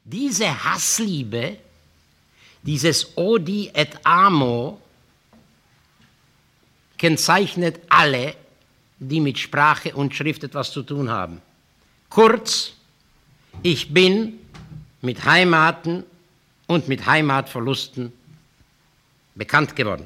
Diese Hassliebe, dieses Odi et Amo, kennzeichnet alle, die mit Sprache und Schrift etwas zu tun haben. Kurz, ich bin mit Heimaten und mit Heimatverlusten bekannt geworden.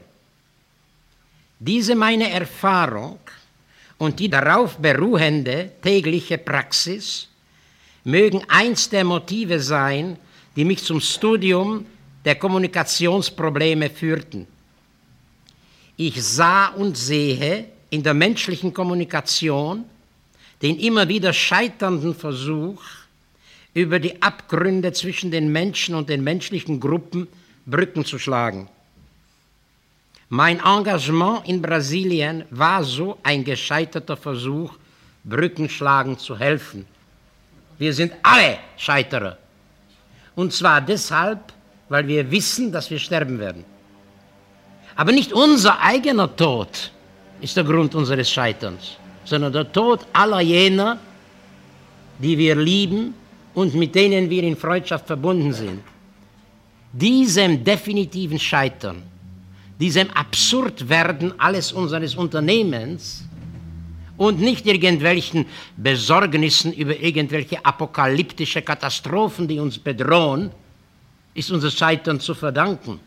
Diese meine Erfahrung und die darauf beruhende tägliche Praxis mögen eins der Motive sein, die mich zum Studium der Kommunikationsprobleme führten. Ich sah und sehe in der menschlichen Kommunikation den immer wieder scheiternden Versuch, über die Abgründe zwischen den Menschen und den menschlichen Gruppen Brücken zu schlagen. Mein Engagement in Brasilien war so ein gescheiterter Versuch, Brückenschlagen zu helfen. Wir sind alle Scheiterer. Und zwar deshalb, weil wir wissen, dass wir sterben werden. Aber nicht unser eigener Tod ist der Grund unseres Scheiterns, sondern der Tod aller jener, die wir lieben und mit denen wir in Freundschaft verbunden sind. Diesem definitiven Scheitern, diesem Absurdwerden alles unseres Unternehmens und nicht irgendwelchen Besorgnissen über irgendwelche apokalyptische Katastrophen, die uns bedrohen, ist unser Scheitern zu verdanken.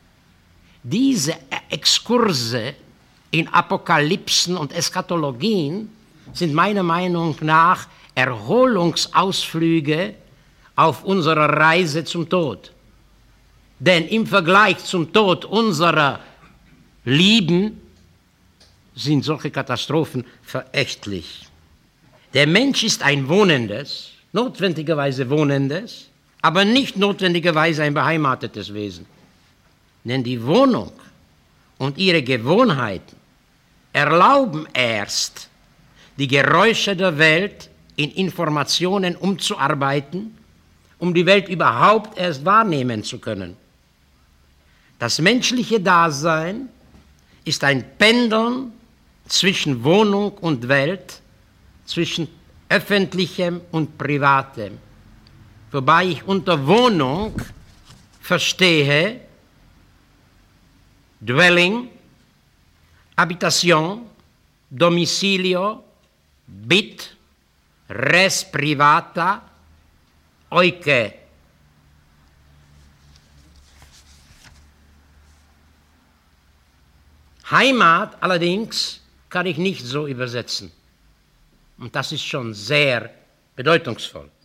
Diese Exkurse in Apokalypsen und Eschatologien sind meiner Meinung nach Erholungsausflüge auf unserer Reise zum Tod. Denn im Vergleich zum Tod unserer Lieben sind solche Katastrophen verächtlich. Der Mensch ist ein wohnendes, notwendigerweise wohnendes, aber nicht notwendigerweise ein beheimatetes Wesen. Denn die Wohnung und ihre Gewohnheiten erlauben erst, die Geräusche der Welt in Informationen umzuarbeiten, um die Welt überhaupt erst wahrnehmen zu können. Das menschliche Dasein ist ein Pendeln zwischen Wohnung und Welt, zwischen Öffentlichem und Privatem. Wobei ich unter Wohnung verstehe Dwelling, Habitation, Domicilio, Bit, Res Privata, Oike. Heimat allerdings kann ich nicht so übersetzen. Und das ist schon sehr bedeutungsvoll.